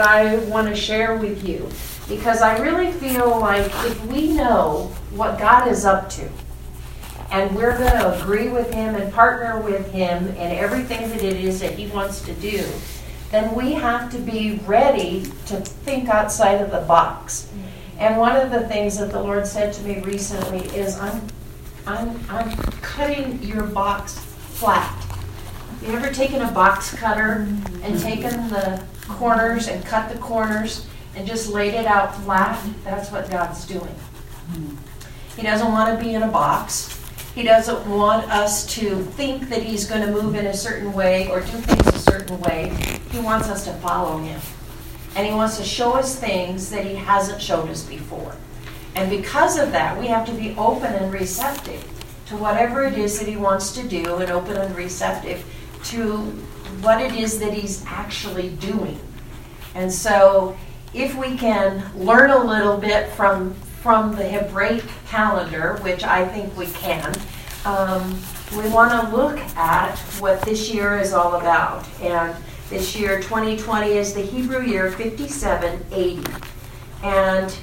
I want to share with you, because I really feel like if we know what God is up to, and we're going to agree with Him and partner with Him in everything that it is that He wants to do, then we have to be ready to think outside of the box. And one of the things that the Lord said to me recently is, I'm cutting your box flat. You ever taken a box cutter and taken the corners and cut the corners and just laid it out flat? That's what God's doing. He doesn't want to be in a box. He doesn't want us to think that He's going to move in a certain way or do things a certain way. He wants us to follow Him. And He wants to show us things that He hasn't showed us before. And because of that, we have to be open and receptive to whatever it is that He wants to do, and open and receptive to what it is that He's actually doing. And so if we can learn a little bit from the Hebraic calendar, which I think we can, we want to look at what this year is all about. And this year, 2020, is the Hebrew year 5780. And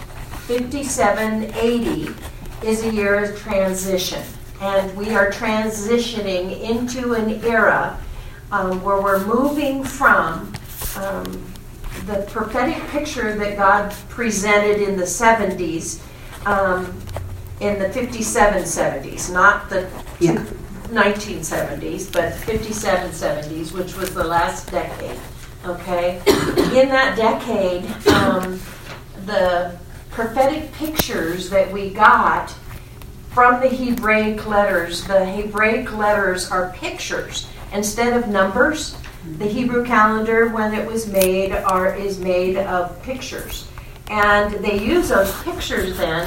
5780 is a year of transition. And we are transitioning into an era where we're moving from the prophetic picture that God presented in the 70s, in the 5770s, not the 1970s, but 5770s, which was the last decade. Okay? In that decade, the prophetic pictures that we got from the Hebraic letters are pictures instead of numbers. The Hebrew calendar, when it was made, is made of pictures. And they use those pictures then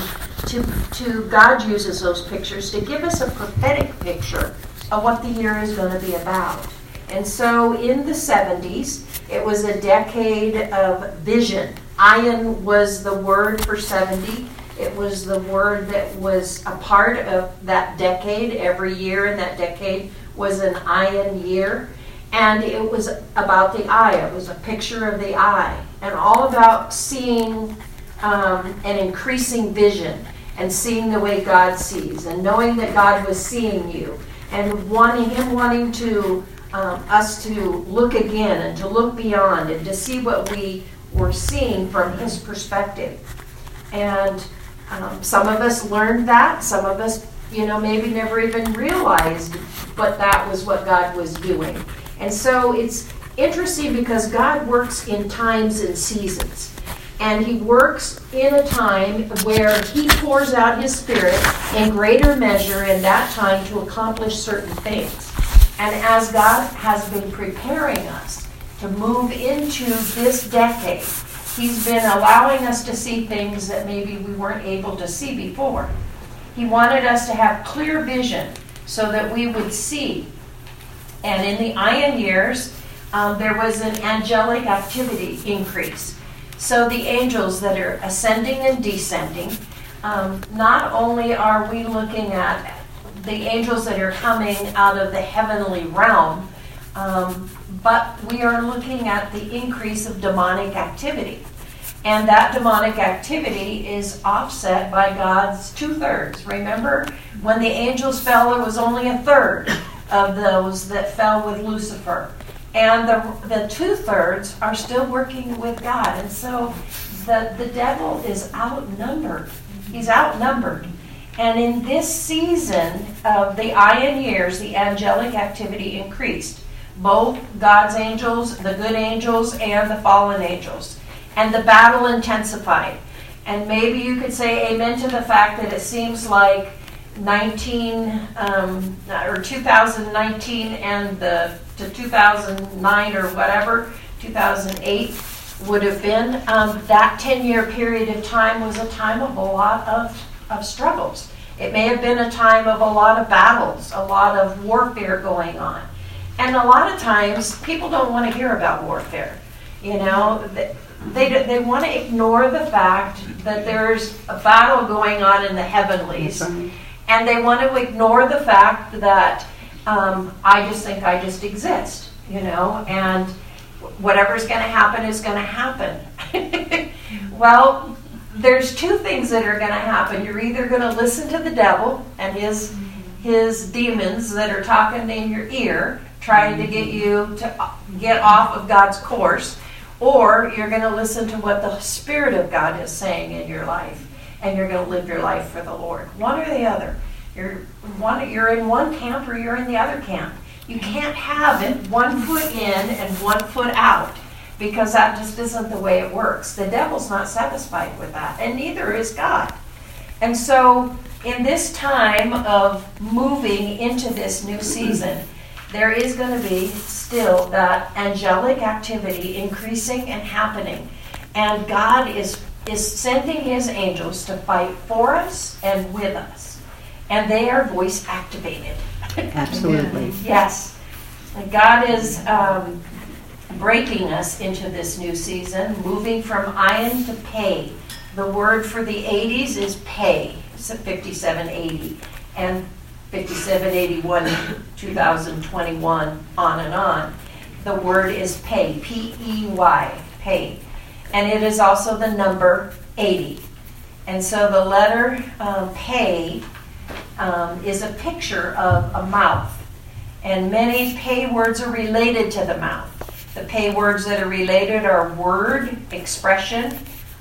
God uses those pictures to give us a prophetic picture of what the year is going to be about. And so in the 70s, it was a decade of vision. Ayin was the word for 70. It was the word that was a part of that decade. Every year in that decade was an Ayin year. And it was about the eye. It was a picture of the eye. And all about seeing and increasing vision and seeing the way God sees and knowing that God was seeing you and Him wanting to us to look again and to look beyond and to see what we were seeing from His perspective. And some of us learned that. Some of us, maybe never even realized, but that was what God was doing. And so it's interesting because God works in times and seasons. And He works in a time where He pours out His Spirit in greater measure in that time to accomplish certain things. And as God has been preparing us to move into this decade, He's been allowing us to see things that maybe we weren't able to see before. He wanted us to have clear vision so that we would see. And in the Ayin years, there was an angelic activity increase. So the angels that are ascending and descending, not only are we looking at the angels that are coming out of the heavenly realm, but we are looking at the increase of demonic activity. And that demonic activity is offset by God's 2/3. Remember, when the angels fell, it was only 1/3 of those that fell with Lucifer. And the 2/3 are still working with God. And so the devil is outnumbered. He's outnumbered. And in this season of the Ayin years, the angelic activity increased. Both God's angels, the good angels, and the fallen angels. And the battle intensified. And maybe you could say amen to the fact that it seems like 2019 and to 2009 or whatever, 2008 would have been, that 10-year period of time was a time of a lot of struggles. It may have been a time of a lot of battles, a lot of warfare going on. And a lot of times, people don't want to hear about warfare. They want to ignore the fact that there's a battle going on in the heavenlies. And they want to ignore the fact that I just think I just exist, and whatever's going to happen is going to happen. Well, there's two things that are going to happen. You're either going to listen to the devil and his demons that are talking in your ear, trying to get you to get off of God's course, or you're going to listen to what the Spirit of God is saying in your life, and you're going to live your life for the Lord. One or the other. You're in one camp or you're in the other camp. You can't have it 1 foot in and 1 foot out, because that just isn't the way it works. The devil's not satisfied with that, and neither is God. And so in this time of moving into this new season, there is going to be still that angelic activity increasing and happening. And God is sending his angels to fight for us and with us. And they are voice activated. Absolutely. Yes. And God is breaking us into this new season, moving from iron to pay. The word for the 80s is pay, 5780, and 5781, 2021, on and on. The word is pay, P-E-Y, pay. And it is also the number 80. And so the letter pay is a picture of a mouth. And many pay words are related to the mouth. The pay words that are related are word, expression,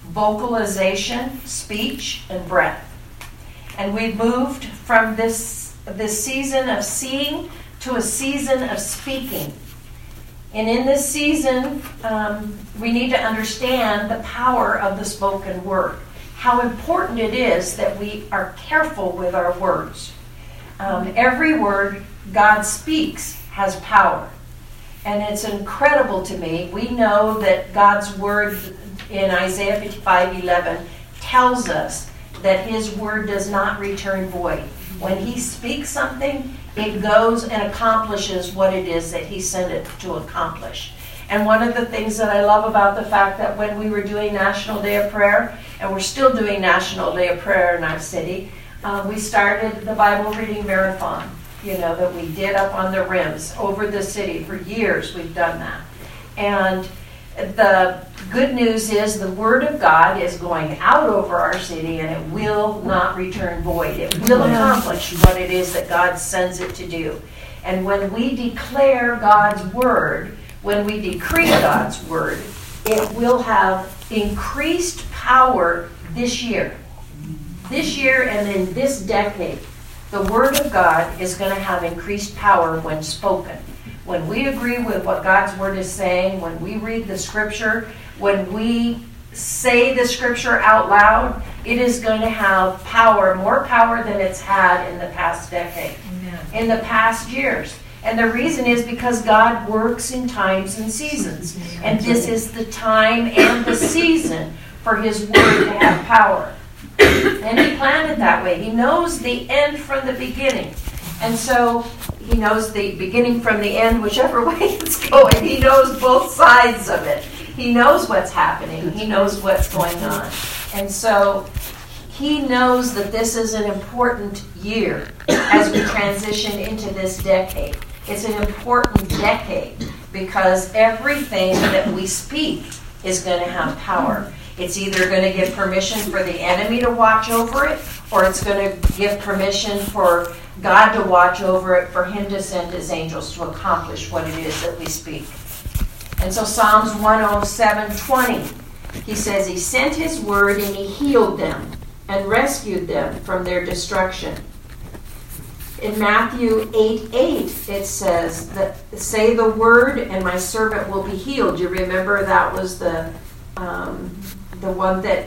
vocalization, speech, and breath. And we've moved from this season of seeing to a season of speaking. And in this season, we need to understand the power of the spoken word. How important it is that we are careful with our words. Every word God speaks has power. And it's incredible to me. We know that God's word in Isaiah 55:11 tells us that his word does not return void. When he speaks something, it goes and accomplishes what it is that he sent it to accomplish. And one of the things that I love about the fact that when we were doing National Day of Prayer, and we're still doing National Day of Prayer in our city, we started the Bible reading marathon, that we did up on the rims over the city. For years we've done that. And the good news is the Word of God is going out over our city, and it will not return void. It will accomplish what it is that God sends it to do. And when we declare God's Word, when we decree God's Word, it will have increased power this year. This year and in this decade, the Word of God is going to have increased power when spoken. When we agree with what God's Word is saying, when we read the Scripture, when we say the Scripture out loud, it is going to have power, more power than it's had in the past decade, in the past years. And the reason is because God works in times and seasons. And this is the time and the season for his Word to have power. And he planned it that way. He knows the end from the beginning. And so he knows the beginning from the end, whichever way it's going. He knows both sides of it. He knows what's happening. He knows what's going on. And so he knows that this is an important year as we transition into this decade. It's an important decade because everything that we speak is going to have power. It's either going to give permission for the enemy to watch over it, or it's going to give permission for God to watch over it, for him to send his angels to accomplish what it is that we speak. And so Psalms 107:20, he says, he sent his word and he healed them and rescued them from their destruction. In Matthew 8:8, it says, that say the word and my servant will be healed. You remember that was the one that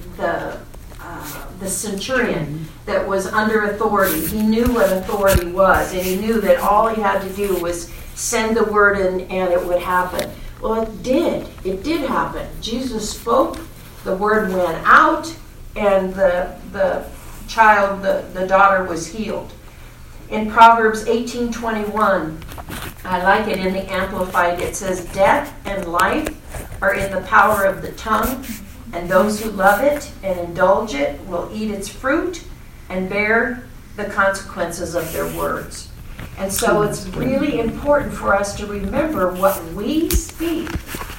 the centurion that was under authority. He knew what authority was, and he knew that all he had to do was send the word and it would happen. Well, it did. It did happen. Jesus spoke, the word went out, and the child, the daughter, was healed. In Proverbs 18:21, I like it in the Amplified, it says, death and life are in the power of the tongue, and those who love it and indulge it will eat its fruit and bear the consequences of their words. And so it's really important for us to remember what we speak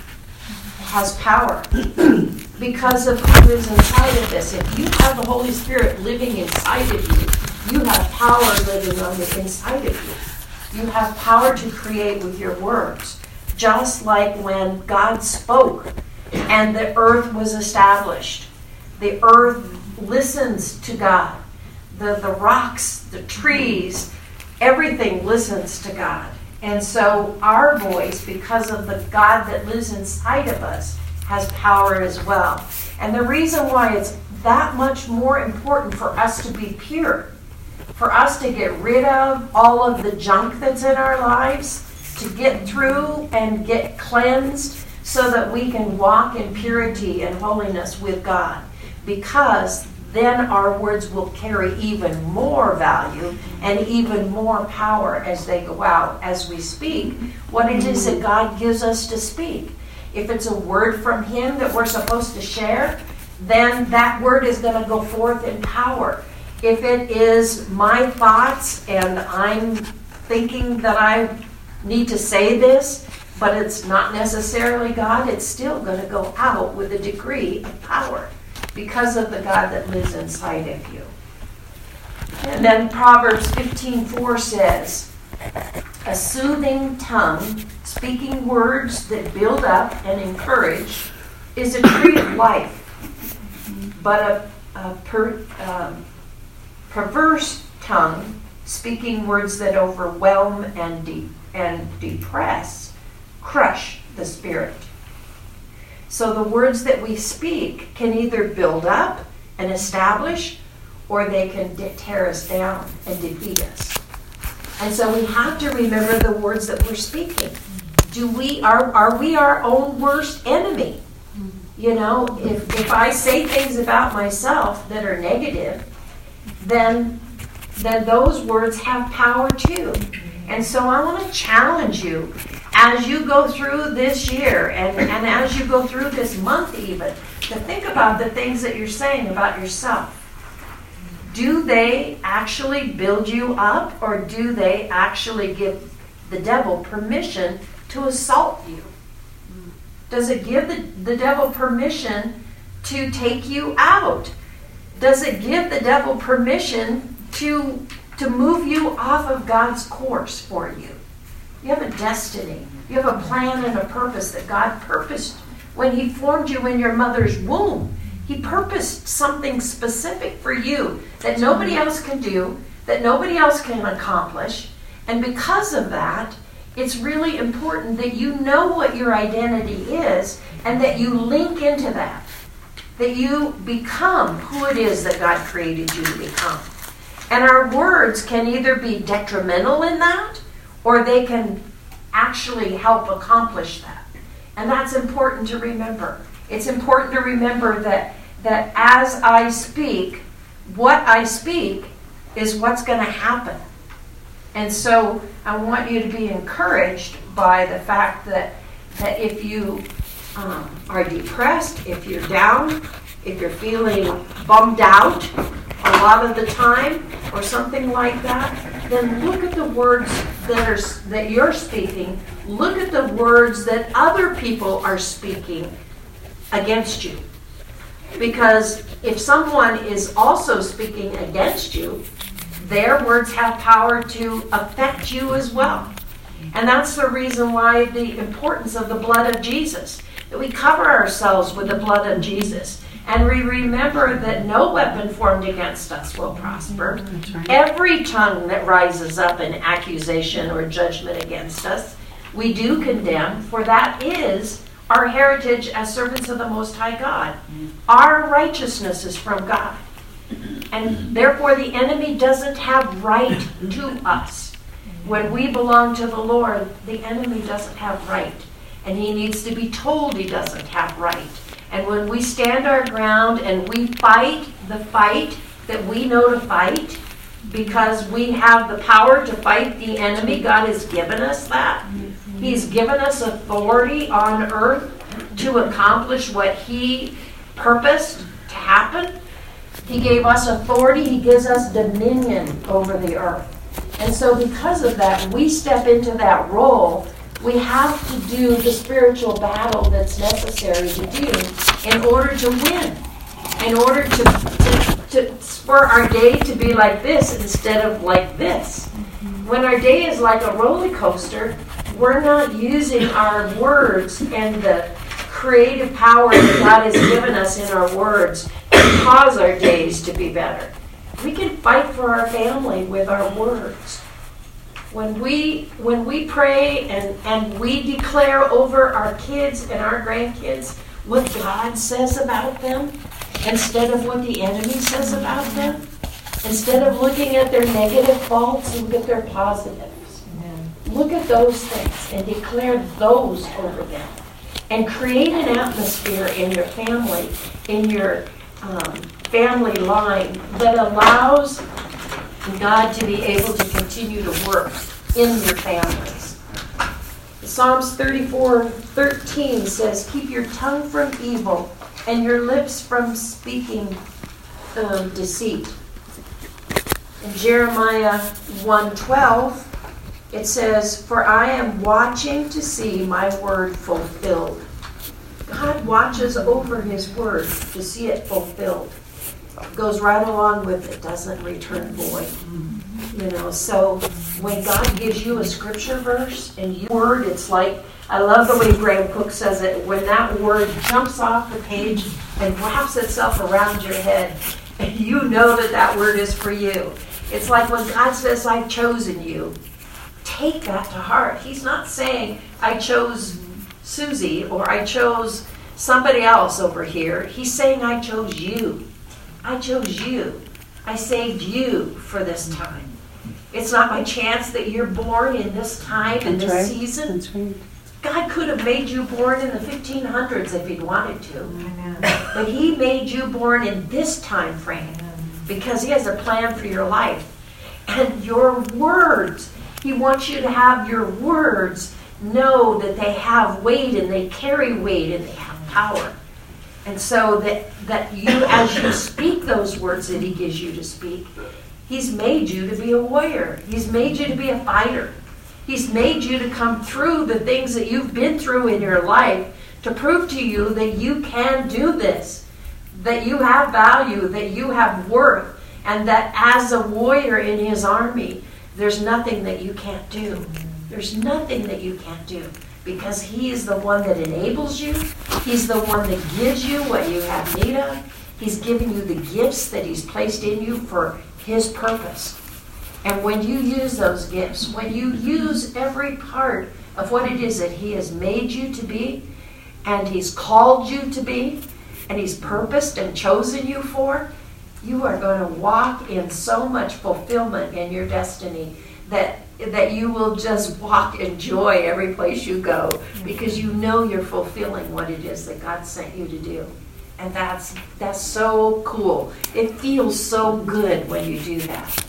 has power because of who is inside of this. If you have the Holy Spirit living inside of you, you have power living on the inside of you. You have power to create with your words. Just like when God spoke and the earth was established. The earth listens to God. The rocks, the trees, everything listens to God. And so our voice, because of the God that lives inside of us, has power as well. And the reason why it's that much more important for us to be pure, for us to get rid of all of the junk that's in our lives, to get through and get cleansed so that we can walk in purity and holiness with God. Because then our words will carry even more value and even more power as they go out, as we speak what it is that God gives us to speak. If it's a word from Him that we're supposed to share, then that word is going to go forth in power. If it is my thoughts and I'm thinking that I need to say this, but it's not necessarily God, it's still going to go out with a degree of power because of the God that lives inside of you. And then Proverbs 15:4 says, a soothing tongue, speaking words that build up and encourage, is a tree of life. But a perverse tongue, speaking words that overwhelm and depress, crush the spirit. So the words that we speak can either build up and establish, or they can tear us down and defeat us. And so we have to remember the words that we're speaking. Are we our own worst enemy? You know, if I say things about myself that are negative, then those words have power too. And so I want to challenge you as you go through this year and as you go through this month even, to think about the things that you're saying about yourself. Do they actually build you up, or do they actually give the devil permission to assault you? Does it give the devil permission to take you out? Does it give the devil permission to move you off of God's course for you? You have a destiny. You have a plan and a purpose that God purposed when He formed you in your mother's womb. He purposed something specific for you that nobody else can do, that nobody else can accomplish. And because of that, it's really important that you know what your identity is and that you link into that you become who it is that God created you to become. And our words can either be detrimental in that, or they can actually help accomplish that. And that's important to remember. It's important to remember that as I speak, what I speak is what's going to happen. And so I want you to be encouraged by the fact that if you are depressed, if you're down, if you're feeling bummed out a lot of the time or something like that, then look at the words that you're speaking. Look at the words that other people are speaking against you. Because if someone is also speaking against you, their words have power to affect you as well. And that's the reason why the importance of the blood of Jesus, that we cover ourselves with the blood of Jesus. And we remember that no weapon formed against us will prosper. Right. Every tongue that rises up in accusation or judgment against us, we do condemn, for that is our heritage as servants of the Most High God. Our righteousness is from God. And therefore the enemy doesn't have right to us. When we belong to the Lord, the enemy doesn't have right. And he needs to be told he doesn't have right. And when we stand our ground and we fight the fight that we know to fight, because we have the power to fight the enemy, God has given us that. He's given us authority on earth to accomplish what He purposed to happen. He gave us authority. He gives us dominion over the earth. And so because of that, we step into that role. We have to do the spiritual battle that's necessary to do in order to win, in order to for our day to be like this instead of like this. When our day is like a roller coaster, we're not using our words and the creative power that God has given us in our words to cause our days to be better. We can fight for our family with our words. When we pray and we declare over our kids and our grandkids what God says about them, instead of what the enemy says about them, instead of looking at their negative faults, look at their positives. Amen. Look at those things and declare those over them. And create an atmosphere in your family, in your family line that allows God to be able to continue to work in your families. Psalms 34:13 says, "Keep your tongue from evil and your lips from speaking deceit." In Jeremiah 1:12, it says, "For I am watching to see my word fulfilled." God watches over his word to see it fulfilled. It goes right along with it, doesn't return void. So when God gives you a scripture verse and your word, it's like, I love the way Graham Cook says it, when that word jumps off the page and wraps itself around your head, and you know that that word is for you. It's like when God says, "I've chosen you," take that to heart. He's not saying, "I chose Susie," or "I chose somebody else over here." He's saying, "I chose you. I chose you. I saved you for this time." It's not by chance that you're born in this time, in this season. That's right. God could have made you born in the 1500s if he'd wanted to. Amen. But he made you born in this time frame because he has a plan for your life. And your words, he wants you to have your words know that they have weight and they carry weight and they have power. And so that you, as you speak those words that he gives you to speak, he's made you to be a warrior. He's made you to be a fighter. He's made you to come through the things that you've been through in your life to prove to you that you can do this, that you have value, that you have worth, and that as a warrior in his army, there's nothing that you can't do. There's nothing that you can't do because he is the one that enables you. He's the one that gives you what you have need of. He's given you the gifts that he's placed in you for his purpose. And when you use those gifts, when you use every part of what it is that he has made you to be, and he's called you to be, and he's purposed and chosen you for, you are going to walk in so much fulfillment in your destiny that you will just walk in joy every place you go because you know you're fulfilling what it is that God sent you to do. And that's so cool. It feels so good when you do that.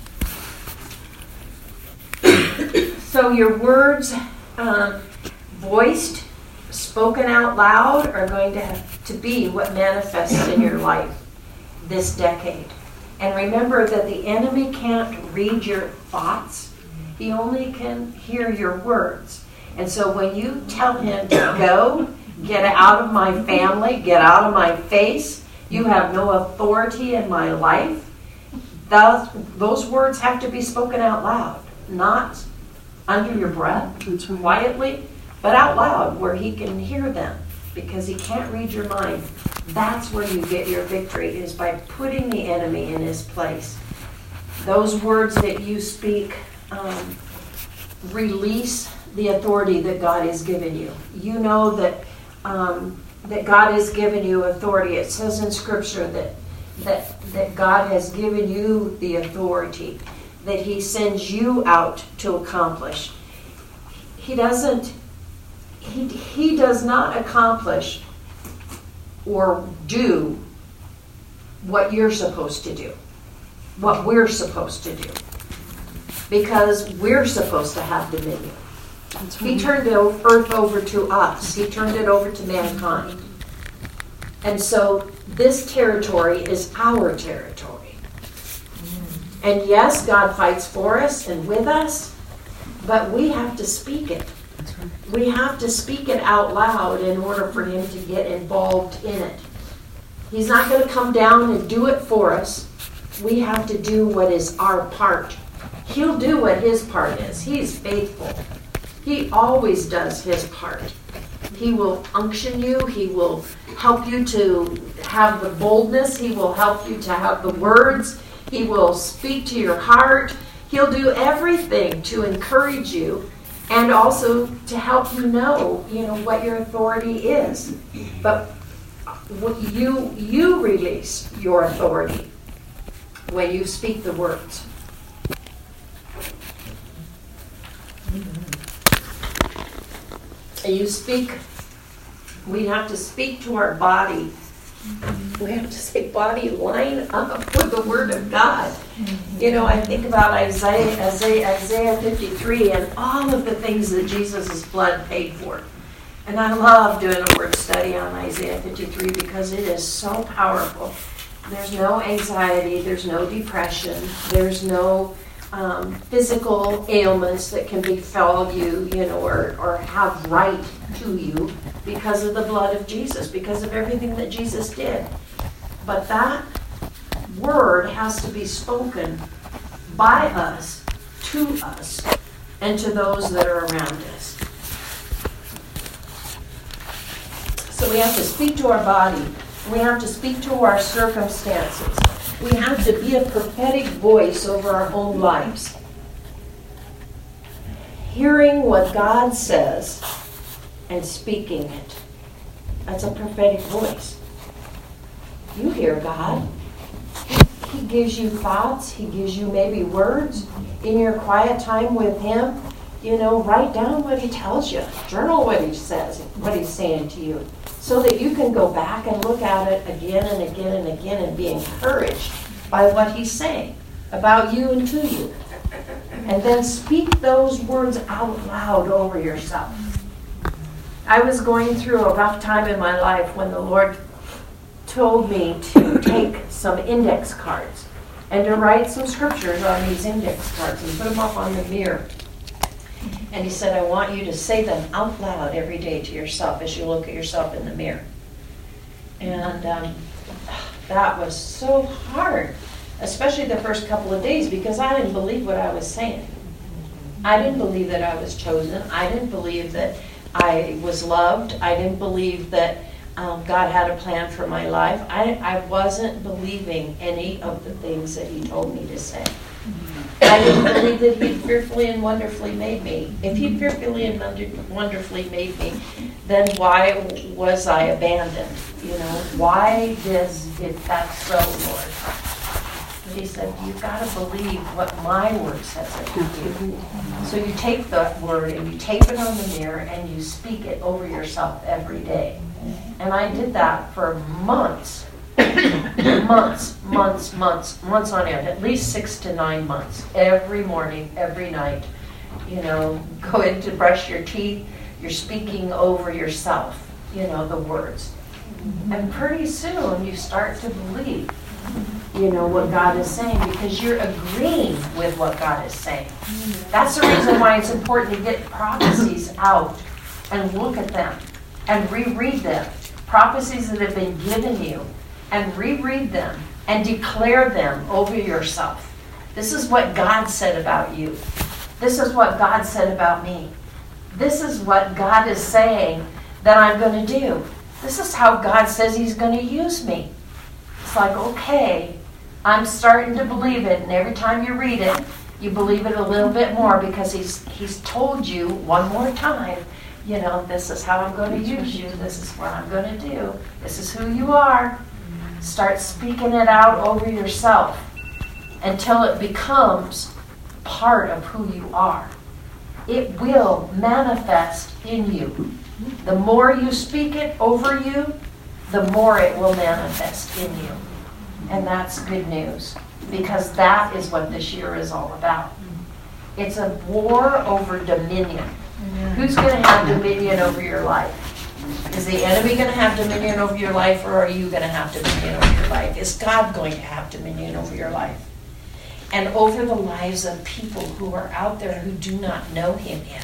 So your words, voiced, spoken out loud, are going to have to be what manifests in your life this decade. And remember that the enemy can't read your thoughts. He only can hear your words. And so when you tell him to go, get out of my family, get out of my face, you have no authority in my life, those words have to be spoken out loud, not under your breath, quietly, but out loud where he can hear them because he can't read your mind. That's where you get your victory, is by putting the enemy in his place. Those words that you speak release the authority that God has given you. You know that God has given you authority. It says in Scripture that God has given you the authority, that he sends you out to accomplish. He does not accomplish or do what you're supposed to do, what we're supposed to do, because we're supposed to have dominion. He turned the earth over to us. He turned it over to mankind. And so this territory is our territory. And yes, God fights for us and with us, but we have to speak it. We have to speak it out loud in order for him to get involved in it. He's not going to come down and do it for us. We have to do what is our part. He'll do what his part is. He's faithful. He always does his part. He will unction you. He will help you to have the boldness. He will help you to have the words. He will speak to your heart. He'll do everything to encourage you and also to help you know what your authority is. But you release your authority when you speak the words. And you speak, we have to speak to our body. We have to say, body, line up with the Word of God. I think about Isaiah 53 and all of the things that Jesus' blood paid for. And I love doing a word study on Isaiah 53 because it is so powerful. There's no anxiety, there's no depression, there's no physical ailments that can befall you, or have right to you because of the blood of Jesus, because of everything that Jesus did. But that word has to be spoken by us, to us, and to those that are around us. So we have to speak to our body. We have to speak to our circumstances. We have to be a prophetic voice over our own lives. Hearing what God says and speaking it. That's a prophetic voice. You hear God. He gives you thoughts. He gives you maybe words in your quiet time with him. Write down what he tells you. Journal what he says, what he's saying to you, so that you can go back and look at it again and again and again and be encouraged by what he's saying about you and to you. And then speak those words out loud over yourself. I was going through a rough time in my life when the Lord told me to take some index cards and to write some scriptures on these index cards and put them up on the mirror. And he said, I want you to say them out loud every day to yourself as you look at yourself in the mirror. And that was so hard, especially the first couple of days, because I didn't believe what I was saying. I didn't believe that I was chosen. I didn't believe that I was loved. I didn't believe that God had a plan for my life. I wasn't believing any of the things that he told me to say. I didn't believe that he fearfully and wonderfully made me. If he fearfully and wonderfully made me, then why was I abandoned? Why this, if that's so, Lord? But he said, you've got to believe what my word says that you do. So you take that word and you tape it on the mirror and you speak it over yourself every day. And I did that for months. months on end, at least 6 to 9 months. Every morning, every night, go in to brush your teeth, you're speaking over yourself, the words. And pretty soon you start to believe, what God is saying, because you're agreeing with what God is saying. That's the reason why it's important to get prophecies out and look at them and reread them. Prophecies that have been given you, and reread them and declare them over yourself. This is what God said about you. This is what God said about me. This is what God is saying that I'm going to do. This is how God says he's going to use me. It's like, okay, I'm starting to believe it. And every time you read it, you believe it a little bit more, because he's told you one more time, this is how I'm going to use you. This is what I'm going to do. This is who you are. Start speaking it out over yourself until it becomes part of who you are. It will manifest in you. The more you speak it over you, the more it will manifest in you. And that's good news, because that is what this year is all about. It's a war over dominion. Who's going to have dominion over your life? Is the enemy going to have dominion over your life, or are you going to have dominion over your life? Is God going to have dominion over your life? and over the lives of people who are out there who do not know him yet.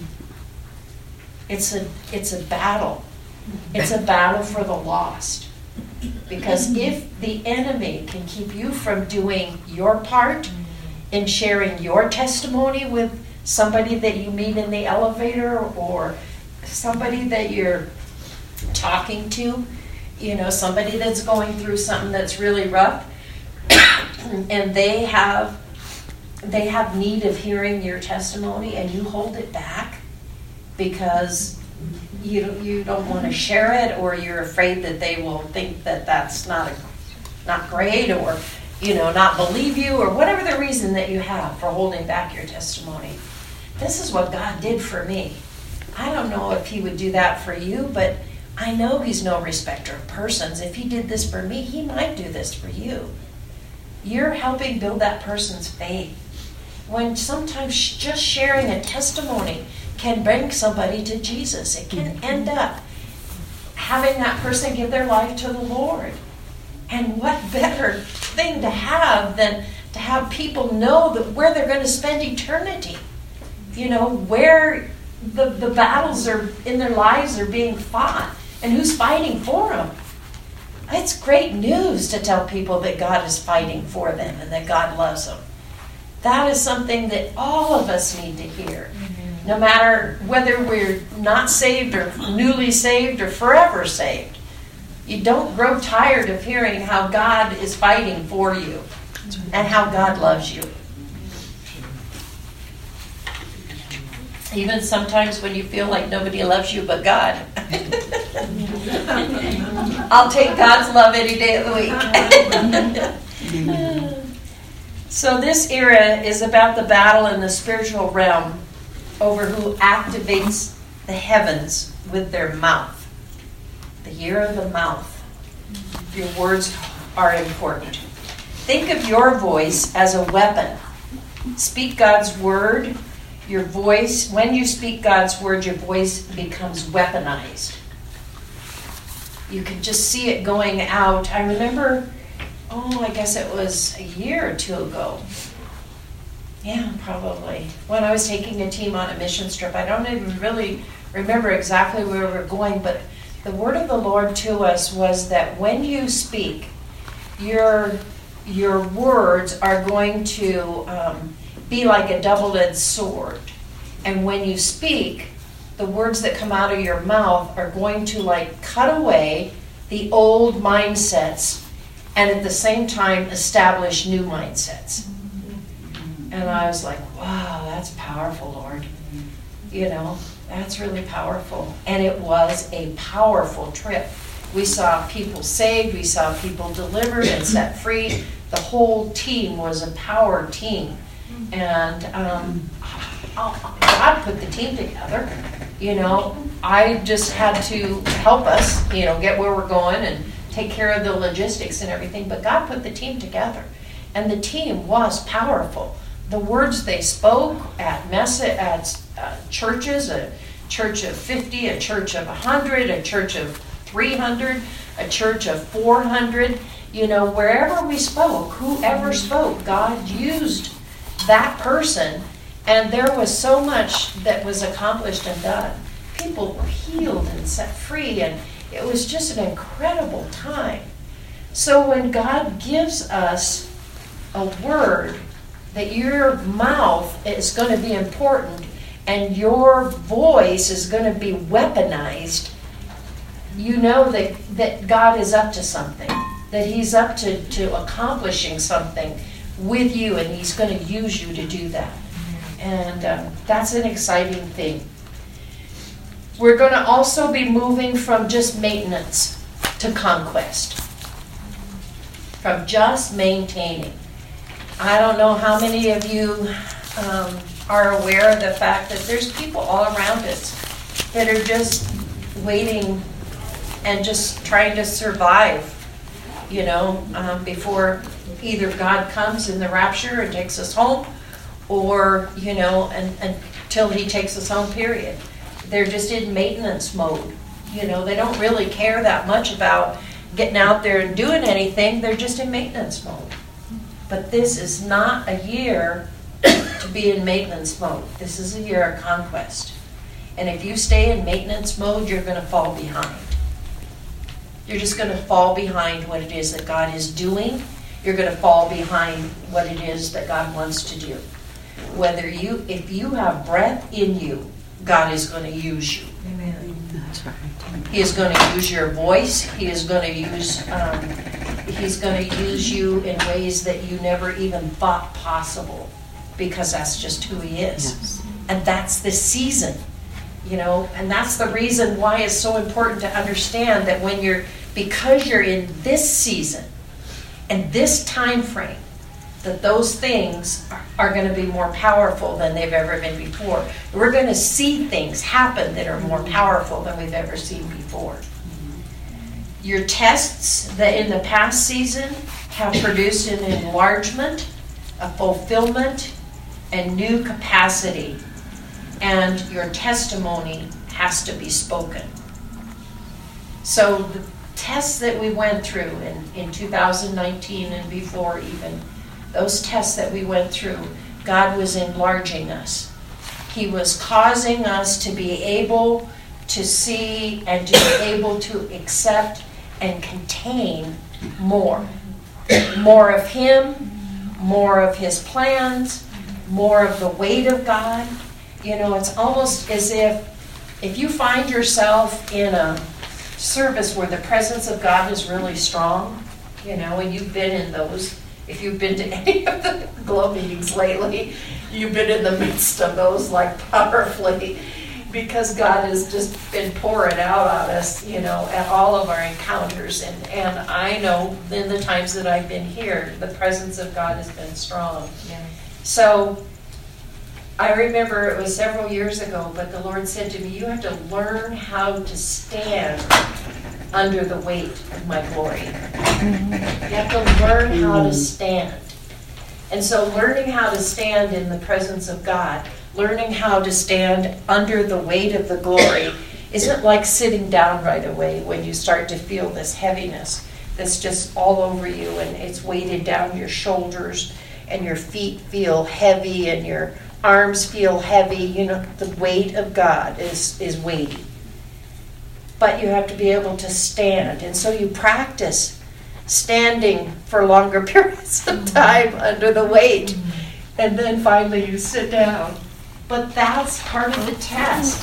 It's a battle. It's a battle for the lost. Because if the enemy can keep you from doing your part in sharing your testimony with somebody that you meet in the elevator or somebody that you're talking to, somebody that's going through something that's really rough, and they have need of hearing your testimony, and you hold it back because you don't want to share it, or you're afraid that they will think that that's not great, or not believe you, or whatever the reason that you have for holding back your testimony. This is what God did for me. I don't know if he would do that for you, but I know he's no respecter of persons. If he did this for me, he might do this for you. You're helping build that person's faith. When sometimes just sharing a testimony can bring somebody to Jesus. It can end up having that person give their life to the Lord. And what better thing to have than to have people know that where they're going to spend eternity. Where the battles are in their lives are being fought and who's fighting for them. It's great news to tell people that God is fighting for them and that God loves them. That is something that all of us need to hear. No matter whether we're not saved or newly saved or forever saved. You don't grow tired of hearing how God is fighting for you and how God loves you. Even sometimes when you feel like nobody loves you but God. I'll take God's love any day of the week. So this era is about the battle in the spiritual realm over who activates the heavens with their mouth. The year of the mouth. Your words are important. Think of your voice as a weapon. Speak God's word. Your voice, when you speak God's word, your voice becomes weaponized. You can just see it going out. I remember, I guess it was a year or two ago. Yeah, probably. When I was taking a team on a mission trip. I don't even really remember exactly where we were going, but the word of the Lord to us was that when you speak, your words are going to be like a double-edged sword. And when you speak, the words that come out of your mouth are going to cut away the old mindsets and at the same time establish new mindsets. And I was like, wow, that's powerful, Lord. That's really powerful. And it was a powerful trip. We saw people saved. We saw people delivered and set free. The whole team was a power team. And God put the team together. I just had to help us, get where we're going and take care of the logistics and everything. But God put the team together. And the team was powerful. The words they spoke at churches, a church of 50, a church of 100, a church of 300, a church of 400, wherever we spoke, whoever spoke, God used that person, and there was so much that was accomplished and done. People were healed and set free, and it was just an incredible time. So when God gives us a word, that your mouth is going to be important and your voice is going to be weaponized, you know that God is up to something, that he's up to accomplishing something with you, and he's going to use you to do that. And that's an exciting thing. We're going to also be moving from just maintenance to conquest. From just maintaining. I don't know how many of you are aware of the fact that there's people all around us that are just waiting and just trying to survive, before either God comes in the rapture and takes us home, or, until he takes us home, period. They're just in maintenance mode. They don't really care that much about getting out there and doing anything. They're just in maintenance mode. But this is not a year to be in maintenance mode. This is a year of conquest. And if you stay in maintenance mode, you're going to fall behind. You're just going to fall behind what it is that God is doing. You're going to fall behind what it is that God wants to do. If you have breath in you, God is going to use you. Amen. That's right. He is going to use your voice. He is going to use. He's going to use you in ways that you never even thought possible, because that's just who He is. Yes. And that's the season, and that's the reason why it's so important to understand that because you're in this season and this time frame, that those things are going to be more powerful than they've ever been before. We're going to see things happen that are more powerful than we've ever seen before. Your tests that in the past season have produced an enlargement, a fulfillment, and new capacity. And your testimony has to be spoken. So the tests that we went through in 2019 and before even, those tests that we went through, God was enlarging us. He was causing us to be able to see and to be able to accept and contain more. More of Him, more of His plans, more of the weight of God. It's almost as if you find yourself in a service where the presence of God is really strong, and you've been in those. If you've been to any of the Glow meetings lately, you've been in the midst of those powerfully, because God has just been pouring out on us, at all of our encounters. And I know in the times that I've been here, the presence of God has been strong. Yeah. So I remember it was several years ago, but the Lord said to me, you have to learn how to stand under the weight of my glory. You have to learn how to stand. And so learning how to stand in the presence of God, learning how to stand under the weight of the glory, isn't like sitting down right away when you start to feel this heaviness that's just all over you, and it's weighted down your shoulders, and your feet feel heavy, and your arms feel heavy. The weight of God is weighty. But you have to be able to stand. And so you practice standing for longer periods of time under the weight. And then finally you sit down. But that's part of the test,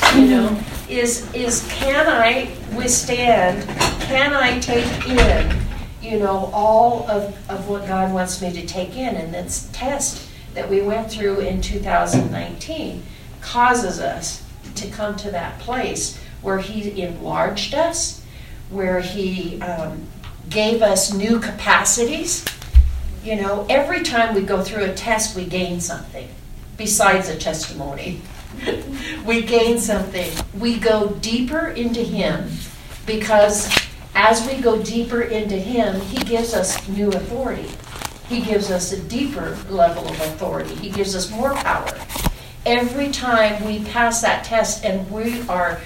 is can I withstand, can I take in, all of what God wants me to take in. And this test that we went through in 2019 causes us to come to that place where He enlarged us, where He gave us new capacities. Every time we go through a test, we gain something besides a testimony. We gain something. We go deeper into Him, because as we go deeper into Him, He gives us new authority. He gives us a deeper level of authority. He gives us more power. Every time we pass that test and we're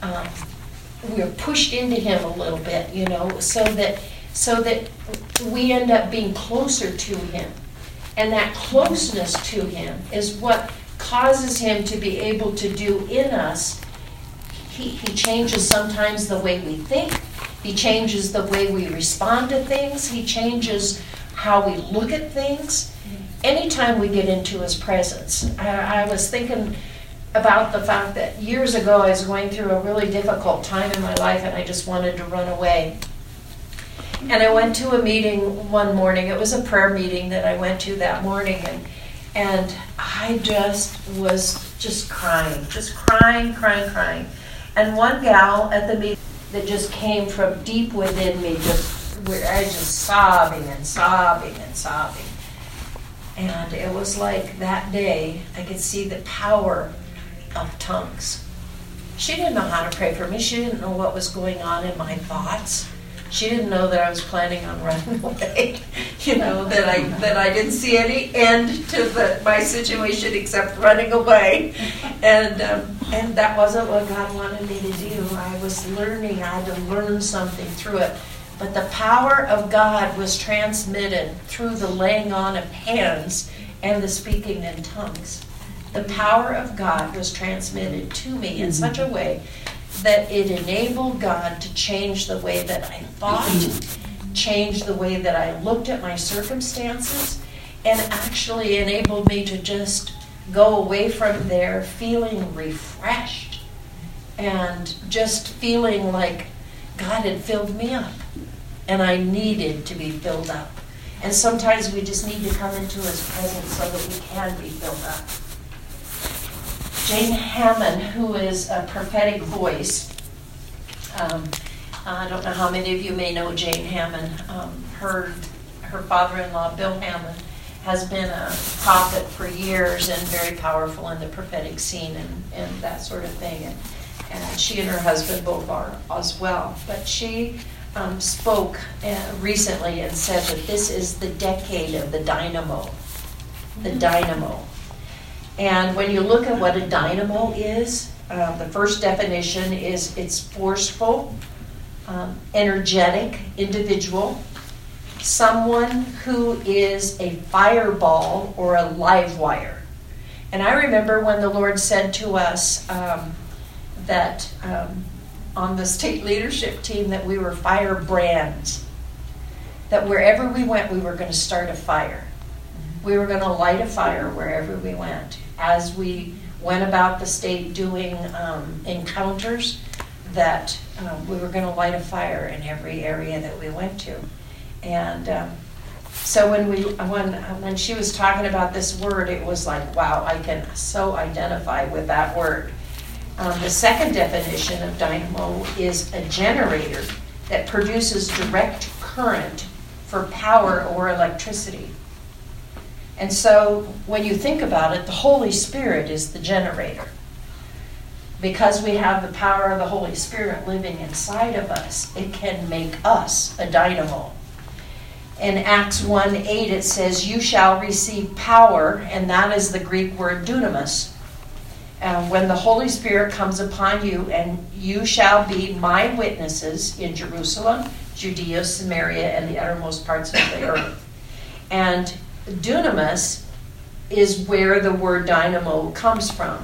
pushed into Him a little bit, so that we end up being closer to Him. And that closeness to Him is what causes Him to be able to do in us. He changes sometimes the way we think. He changes the way we respond to things. He changes how we look at things. Anytime we get into His presence. I was thinking about the fact that years ago I was going through a really difficult time in my life, and I just wanted to run away. And I went to a meeting one morning. It was a prayer meeting that I went to that morning, and I just was crying. And one gal at the meeting that just came from deep within me, I was just sobbing and sobbing and sobbing. And it was like that day I could see the power of tongues. She didn't know how to pray for me. She didn't know what was going on in my thoughts. She didn't know that I was planning on running away. That I didn't see any end to my situation except running away. And that wasn't what God wanted me to do. I was learning. I had to learn something through it. But the power of God was transmitted through the laying on of hands and the speaking in tongues. The power of God was transmitted to me in such a way that it enabled God to change the way that I thought, change the way that I looked at my circumstances, and actually enabled me to just go away from there feeling refreshed and just feeling like God had filled me up. And I needed to be filled up. And sometimes we just need to come into His presence so that we can be filled up. Jane Hamon, who is a prophetic voice, I don't know how many of you may know Jane Hamon. Her father-in-law, Bill Hamon, has been a prophet for years and very powerful in the prophetic scene and that sort of thing. And she and her husband both are as well. But she spoke recently and said that this is the decade of the dynamo. The dynamo. And when you look at what a dynamo is, the first definition is it's forceful, energetic individual, someone who is a fireball or a live wire. And I remember when the Lord said to us that on the state leadership team that we were firebrands, that wherever we went we were going to start a fire. We were going to light a fire wherever we went. As we went about the state doing encounters, that we were going to light a fire in every area that we went to. And so when she was talking about this word, it was like, wow, I can so identify with that word. The second definition of dynamo is a generator that produces direct current for power or electricity. And so when you think about it, the Holy Spirit is the generator. Because we have the power of the Holy Spirit living inside of us, it can make us a dynamo. In Acts 1:8 it says, you shall receive power, and that is the Greek word dunamis. When the Holy Spirit comes upon you, and you shall be my witnesses in Jerusalem, Judea, Samaria, and the uttermost parts of the earth. And dunamis is where the word dynamo comes from.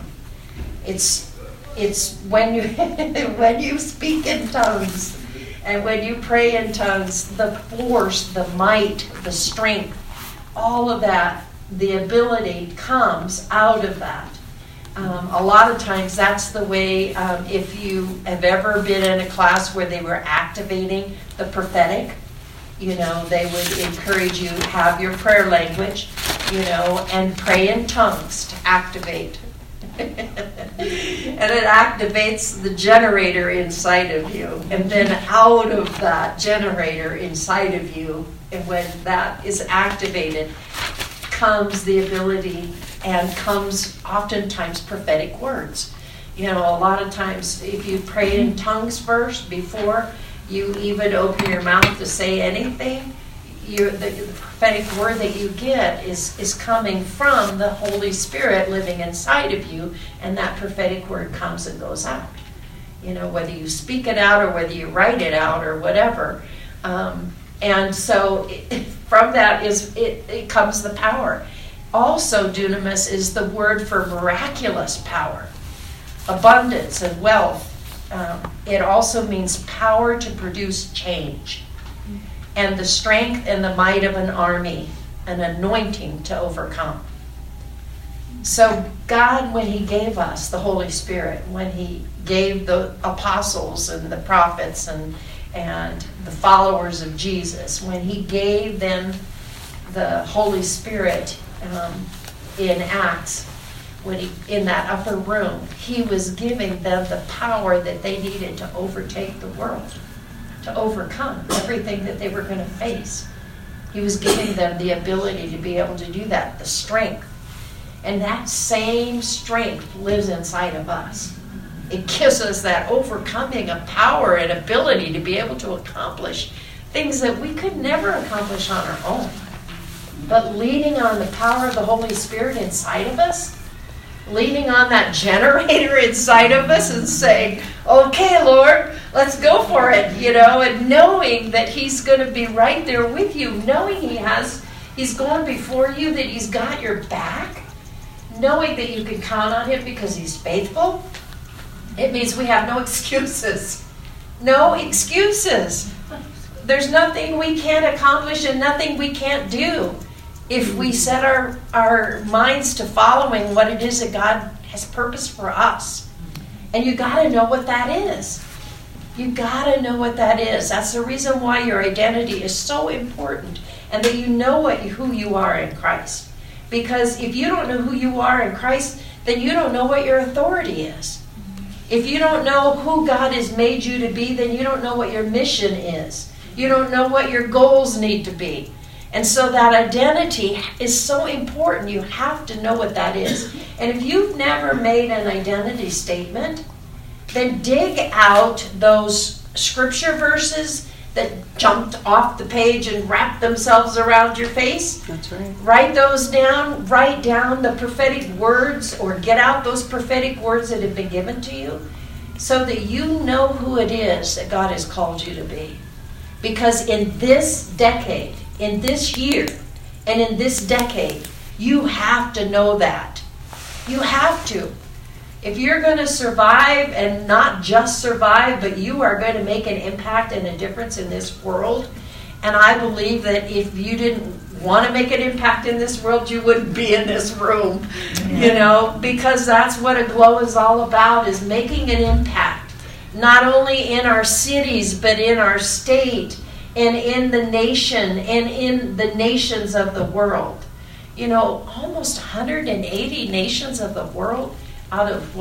It's when you when you speak in tongues and when you pray in tongues, the force, the might, the strength, all of that, the ability comes out of that. A lot of times that's the way, if you have ever been in a class where they were activating the prophetic, they would encourage you to have your prayer language, and pray in tongues to activate. And it activates the generator inside of you. And then out of that generator inside of you, and when that is activated, comes the ability and comes oftentimes prophetic words. A lot of times if you pray in tongues first before you even open your mouth to say anything, the prophetic word that you get is coming from the Holy Spirit living inside of you, and that prophetic word comes and goes out. Whether you speak it out or whether you write it out or whatever. And so from that it comes the power. Also, dunamis is the word for miraculous power, abundance and wealth. It also means power to produce change, and the strength and the might of an army, an anointing to overcome. So God, when He gave us the Holy Spirit, when He gave the apostles and the prophets and the followers of Jesus, when He gave them the Holy Spirit in Acts, in that upper room, He was giving them the power that they needed to overtake the world, to overcome everything that they were going to face. He was giving them the ability to be able to do that, the strength. And that same strength lives inside of us. It gives us that overcoming of power and ability to be able to accomplish things that we could never accomplish on our own. But leaning on the power of the Holy Spirit inside of us, leaning on that generator inside of us and saying, okay, Lord, let's go for it, and knowing that he's going to be right there with you, knowing he's going before you, that he's got your back, knowing that you can count on him because he's faithful. It means we have no excuses. No excuses. There's nothing we can't accomplish and nothing we can't do if we set our minds to following what it is that God has purposed for us. And you got to know what that is. You got to know what that is. That's the reason why your identity is so important, and that you know who you are in Christ. Because if you don't know who you are in Christ, then you don't know what your authority is. If you don't know who God has made you to be, then you don't know what your mission is. You don't know what your goals need to be. And so that identity is so important. You have to know what that is. And if you've never made an identity statement, then dig out those scripture verses that jumped off the page and wrapped themselves around your face. That's right. Write those down. Write down the prophetic words, or get out those prophetic words that have been given to you, so that you know who it is that God has called you to be. Because in this decade, in this year, and in this decade, you have to know that. You have to. If you're going to survive, and not just survive, but you are going to make an impact and a difference in this world. And I believe that if you didn't want to make an impact in this world, you wouldn't be in this room, because that's what a glow is all about, is making an impact, not only in our cities, but in our state, and in the nation, and in the nations of the world. Almost 180 nations of the world out of,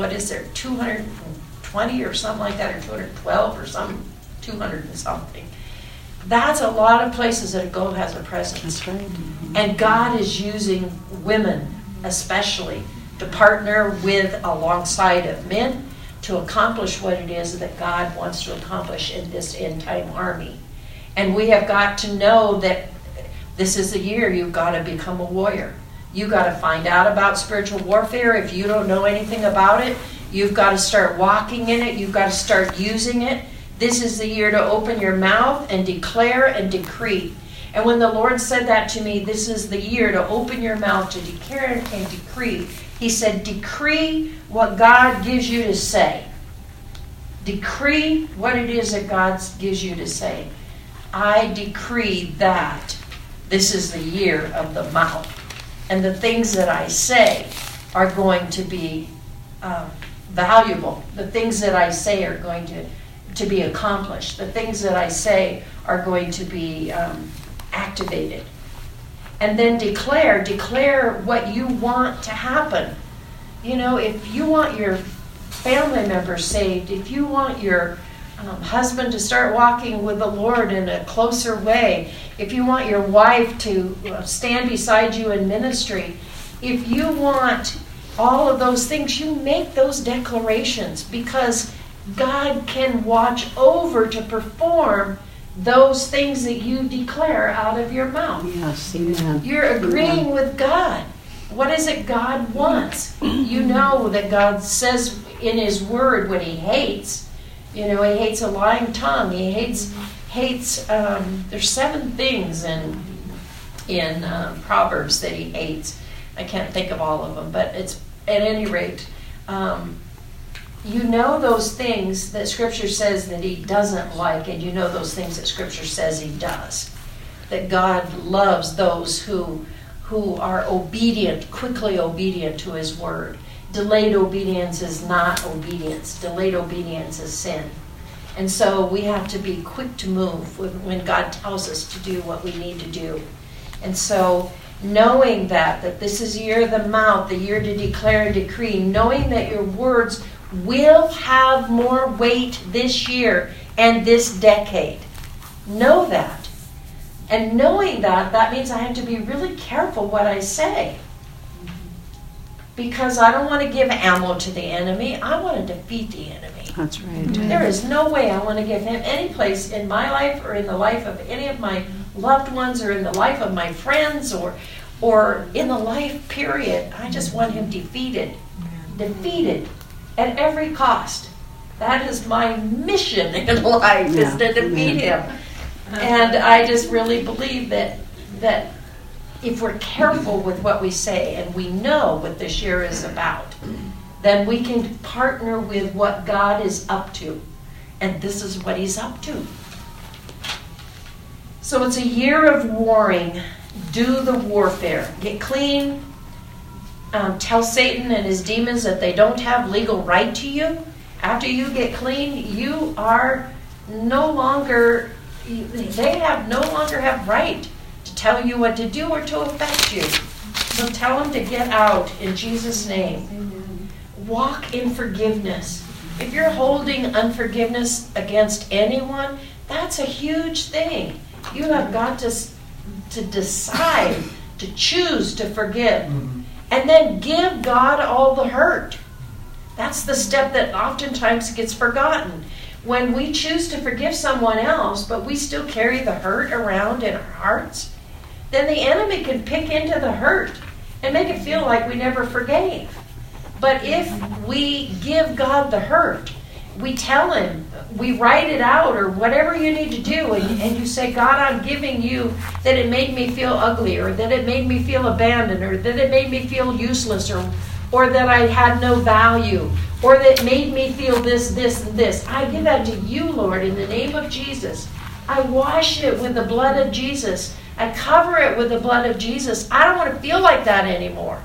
220 or something like that, or 212 or some 200 and something. That's a lot of places that a Go has a presence. That's right. And God is using women especially to partner alongside of men to accomplish what it is that God wants to accomplish in this end time army. And we have got to know that this is the year you've got to become a warrior. You've got to find out about spiritual warfare. If you don't know anything about it, you've got to start walking in it. You've got to start using it. This is the year to open your mouth and declare and decree. And when the Lord said that to me, this is the year to open your mouth to declare and decree. He said, decree what God gives you to say. Decree what it is that God gives you to say. I decree that this is the year of the mouth. And the things that I say are going to be valuable. The things that I say are going to be accomplished. The things that I say are going to be activated. And then declare what you want to happen. If you want your family members saved, if you want your husband to start walking with the Lord in a closer way, if you want your wife to stand beside you in ministry, if you want all of those things, you make those declarations, because God can watch over to perform those things that you declare out of your mouth. Yes, amen. You're agreeing with God. What is it God wants? You know that God says in His Word what He hates. He hates a lying tongue. He hates. There's 7 things in Proverbs that He hates. I can't think of all of them, but it's at any rate. You know those things that Scripture says that He doesn't like, and you know those things that Scripture says He does. That God loves those who are obedient, quickly obedient to His Word. Delayed obedience is not obedience. Delayed obedience is sin. And so we have to be quick to move when God tells us to do what we need to do. And so knowing that this is the year of the mouth, the year to declare and decree, knowing that your words will have more weight this year and this decade. Know that. And knowing that means I have to be really careful what I say. Because I don't want to give ammo to the enemy. I want to defeat the enemy. That's right. There is no way I want to give him any place in my life, or in the life of any of my loved ones, or in the life of my friends, or in the life period. I just want him defeated. defeated at every cost. That is my mission in life, is to defeat him. And I just really believe that if we're careful with what we say and we know what this year is about, then we can partner with what God is up to. And this is what he's up to. So it's a year of warring. Do the warfare. Get clean. Tell Satan and his demons that they don't have legal right to you. After you get clean, you are no longer, they no longer have right to tell you what to do or to affect you. So tell them to get out in Jesus' name. Amen. Walk in forgiveness. If you're holding unforgiveness against anyone, that's a huge thing. You have got to decide, to choose to forgive. And then give God all the hurt. That's the step that oftentimes gets forgotten. When we choose to forgive someone else, but we still carry the hurt around in our hearts, then the enemy can pick into the hurt and make it feel like we never forgave. But if we give God the hurt, we tell him, we write it out or whatever you need to do, and you say, God, I'm giving you that it made me feel ugly, or that it made me feel abandoned, or that it made me feel useless, or that I had no value, or that made me feel this, this, and this. I give that to you, Lord, in the name of Jesus. I wash it with the blood of Jesus. I cover it with the blood of Jesus. I don't want to feel like that anymore.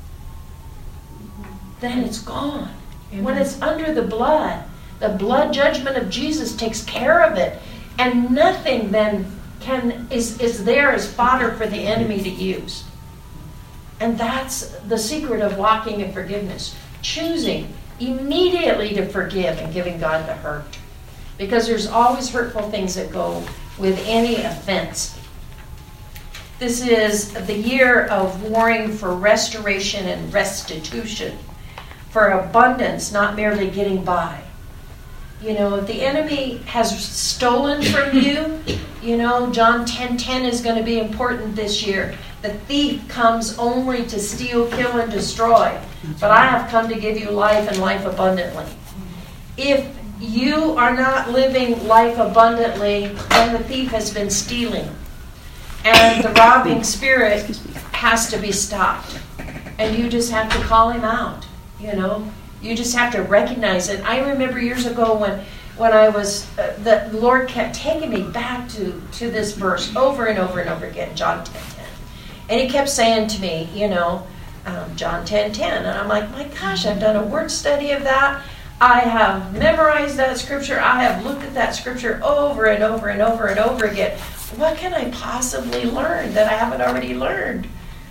Then it's gone. Amen. When it's under the blood judgment of Jesus takes care of it. And nothing then is there as fodder for the enemy to use. And that's the secret of walking in forgiveness. Choosing immediately to forgive and giving God the hurt. Because there's always hurtful things that go with any offense. This is the year of warring for restoration and restitution. For abundance, not merely getting by. You know, if the enemy has stolen from you, you know, John 10:10 is going to be important this year. The thief comes only to steal, kill, and destroy. But I have come to give you life and life abundantly. If you are not living life abundantly, then the thief has been stealing. And the robbing spirit has to be stopped. And you just have to call him out, you know. You just have to recognize it. I remember years ago when I was, the Lord kept taking me back to this verse over and over and over again, John 10:10. And he kept saying to me, you know, John 10:10. And I'm like, my gosh, I've done a word study of that. I have memorized that scripture. I have looked at that scripture over and over and over and over again. What can I possibly learn that I haven't already learned?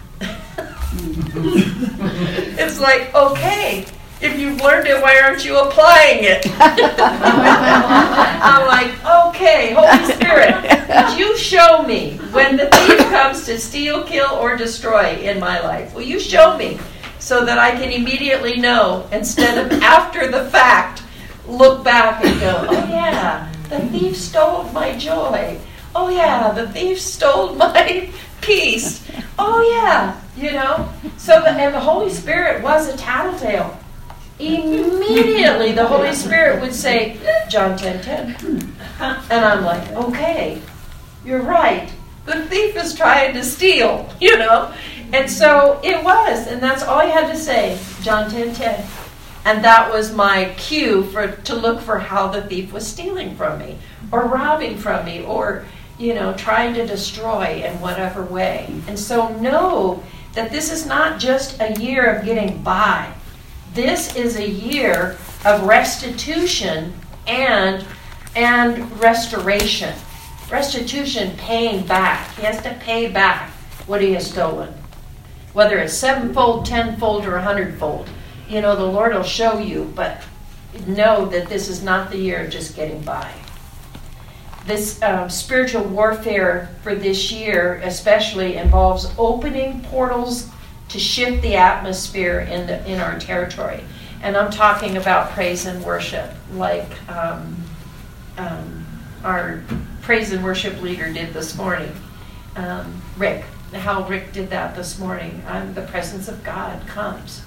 It's like, okay, if you've learned it, why aren't you applying it? I'm like, okay, Holy Spirit, you show me when the thief comes to steal, kill, or destroy in my life. Will you show me so that I can immediately know, instead of after the fact, look back and go, oh yeah, the thief stole my joy. Oh yeah, the thief stole my peace. Oh yeah, you know. And the Holy Spirit was a tattletale. Immediately the Holy Spirit would say, John 10:10. And I'm like, okay, you're right. The thief is trying to steal, you know. And so it was, and that's all he had to say, John 10:10. And that was my cue to look for how the thief was stealing from me, or robbing from me, or, you know, trying to destroy in whatever way. And so know that this is not just a year of getting by. This is a year of restitution and restoration. Restitution, paying back. He has to pay back what he has stolen. Whether it's 7-fold, 10-fold, or 100-fold. You know, the Lord will show you, but know that this is not the year of just getting by. This spiritual warfare for this year especially involves opening portals to shift the atmosphere in our territory. And I'm talking about praise and worship, like our praise and worship leader did this morning. Rick, how Rick did that this morning. The presence of God comes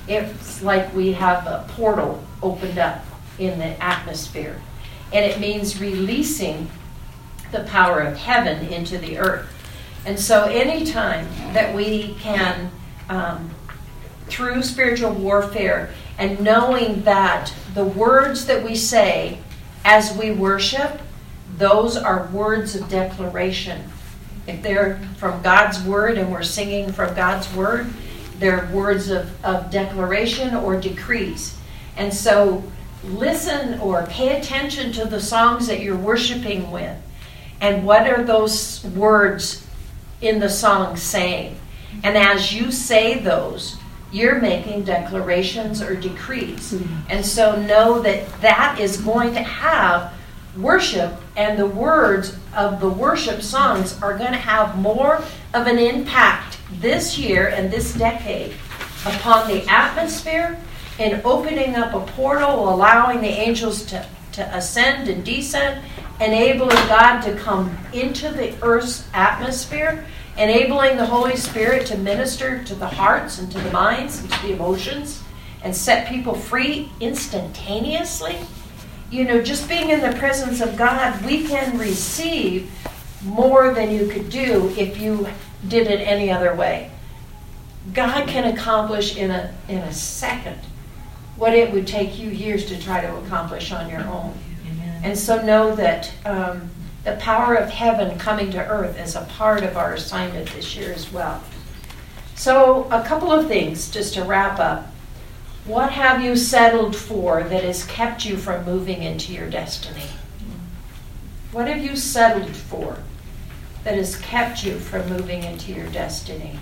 It's like we have a portal opened up in the atmosphere. And it means releasing the power of heaven into the earth. And so anytime that we can, through spiritual warfare, and knowing that the words that we say as we worship, those are words of declaration. If they're from God's word and we're singing from God's word, they're words of declaration or decrees. And so listen or pay attention to the songs that you're worshiping with. And what are those words in the song saying? And as you say those, you're making declarations or decrees. And so know that that is going to have worship, and the words of the worship songs are going to have more of an impact this year and this decade upon the atmosphere, in opening up a portal, allowing the angels to ascend and descend, enabling God to come into the earth's atmosphere, enabling the Holy Spirit to minister to the hearts and to the minds and to the emotions and set people free instantaneously. You know, just being in the presence of God, we can receive more than you could do if you did it any other way. God can accomplish in a second what it would take you years to try to accomplish on your own. Amen. And so know that the power of heaven coming to earth is a part of our assignment this year as well. So a couple of things just to wrap up. What have you settled for that has kept you from moving into your destiny? What have you settled for that has kept you from moving into your destiny?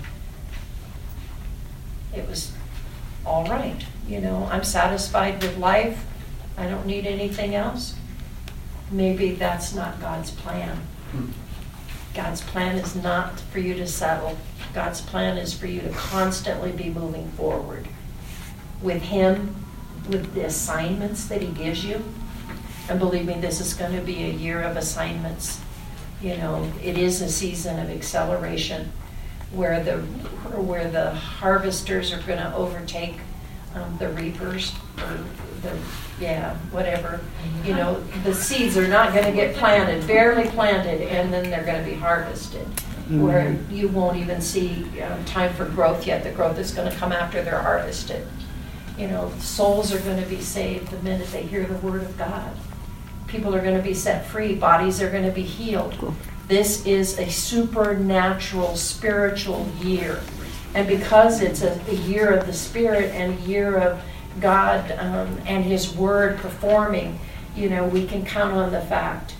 It was all right. You know, I'm satisfied with life. I don't need anything else. Maybe that's not God's plan. God's plan is not for you to settle. God's plan is for you to constantly be moving forward with Him, with the assignments that He gives you. And believe me, this is going to be a year of assignments. You know, it is a season of acceleration where the harvesters are going to overtake the reapers, or whatever. You know, the seeds are not going to get planted, barely planted, and then they're going to be harvested. Where you won't even see time for growth yet. The growth is going to come after they're harvested. You know, souls are going to be saved the minute they hear the word of God. People are going to be set free. Bodies are going to be healed. This is a supernatural, spiritual year. And because it's a year of the Spirit and a year of God and His Word performing, you know, we can count on the fact.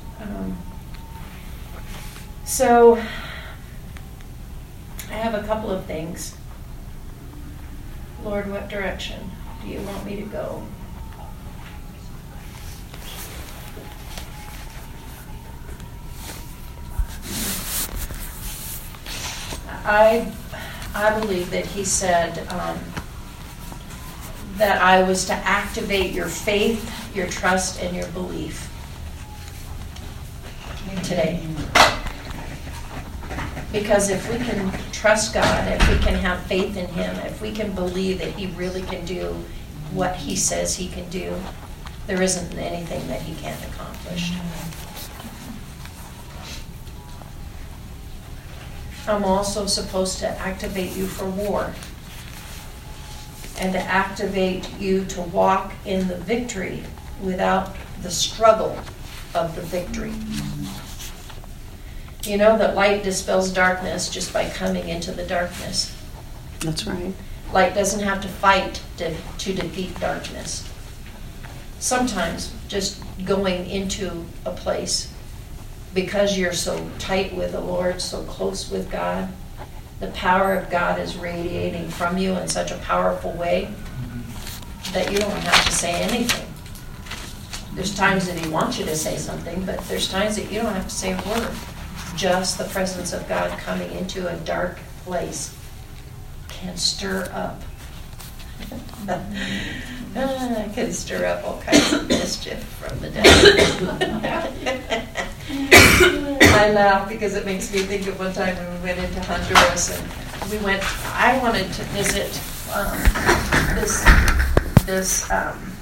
So I have a couple of things. Lord, what direction do you want me to go? I believe that He said that I was to activate your faith, your trust, and your belief today. Because if we can trust God, if we can have faith in Him, if we can believe that He really can do what He says He can do, there isn't anything that He can't accomplish. I'm also supposed to activate you for war, and to activate you to walk in the victory without the struggle of the victory. You know that light dispels darkness just by coming into the darkness. That's right. Light doesn't have to fight to defeat darkness. Sometimes just going into a place, because you're so tight with the Lord, so close with God, the power of God is radiating from you in such a powerful way that you don't have to say anything. There's times that He wants you to say something, but there's times that you don't have to say a word. Just the presence of God coming into a dark place can stir up. Can stir up all kinds of mischief from the devil. I laugh because it makes me think of one time when we went into Honduras, and I wanted to visit this